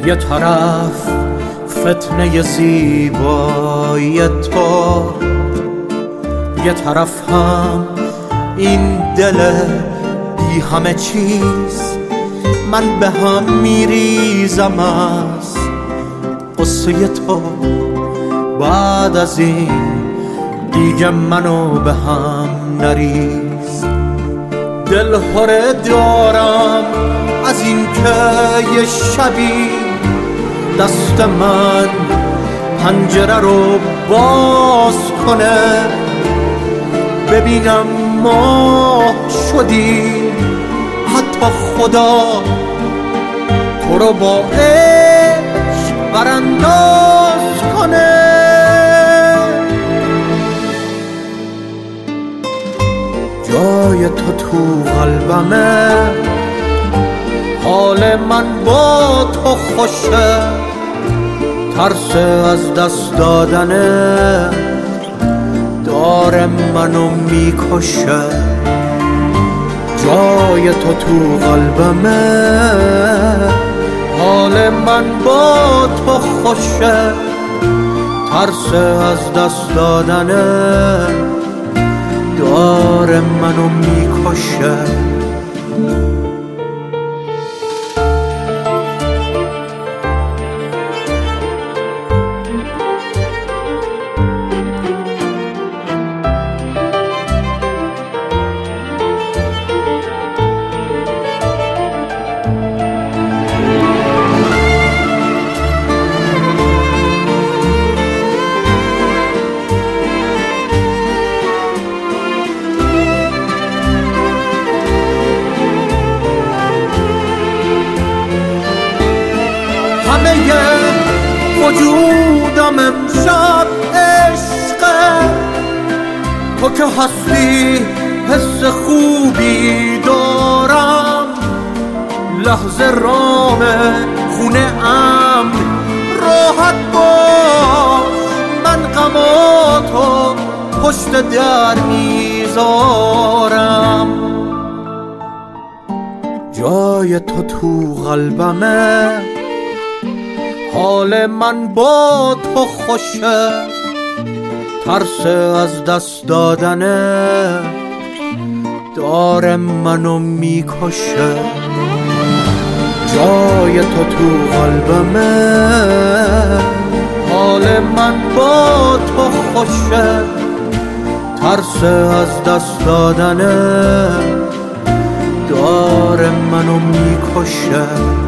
یه طرف فتنه زیبایی تو، یه طرف هم این دل بی همه چیز. من به هم میریزم از قصه تو، بعد از این دیگه منو به هم نریز. دل هره دارم از این که یه شبی دست من پنجره رو باز کنه، ببینم ما شدیم، حتی خدا تو رو با عشق برانداز کنه. جای تو تو قلبمه، حال من با تو خوشه، ترس از دست دادنه داره منو میکشه. جای تو تو قلبمه، حال من با تو خوشه، ترس از دست دادنه داره منو میکشه. وجودم امشب عشقه، تو که هستی حس خوبی دارم، لحظه رام خونه امن راحت باش، من غماتو پشت در میذارم. جای تو تو قلبمه، حال من با تو خوشه، ترس از دست دادنه داره منو میکشه. جای تو تو قلبمه، حال من با تو خوشه، ترس از دست دادنه داره منو میکشه.